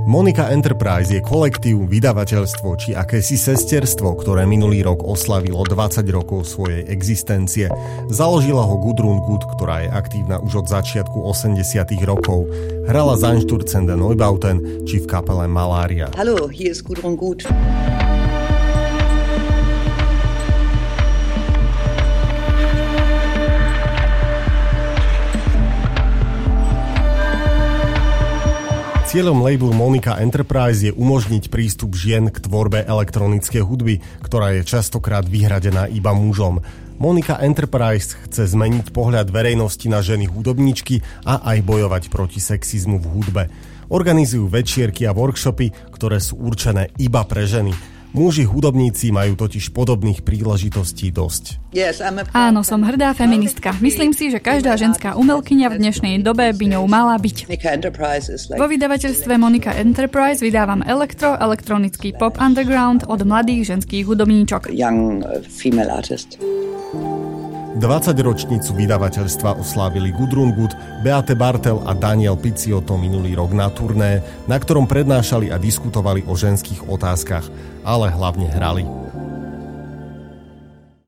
Monika Enterprise je kolektív, vydavateľstvo či akési sesterstvo, ktoré minulý rok oslavilo 20 rokov svojej existencie. Založila ho Gudrun Gut, ktorá je aktívna už od začiatku 80. rokov. Hrala z Einstürzende Neubauten či v kapele Malária. Hallo, hier ist Gudrun Gut. Cieľom labelu Monika Enterprise je umožniť prístup žien k tvorbe elektronickej hudby, ktorá je častokrát vyhradená iba mužom. Monika Enterprise chce zmeniť pohľad verejnosti na ženy hudobníčky a aj bojovať proti sexizmu v hudbe. Organizujú večierky a workshopy, ktoré sú určené iba pre ženy. Muži hudobníci majú totiž podobných príležitostí dosť. Áno, som hrdá feministka. Myslím si, že každá ženská umelkyňa v dnešnej dobe by ňou mala byť. Vo vydavateľstve Monika Enterprise vydávam elektronický pop underground od mladých ženských hudobníčok. 20-ročnicu vydavateľstva oslávili Gudrun Gut, Beate Bartel a Daniel Picciotto minulý rok na turné, na ktorom prednášali a diskutovali o ženských otázkach, ale hlavne hrali.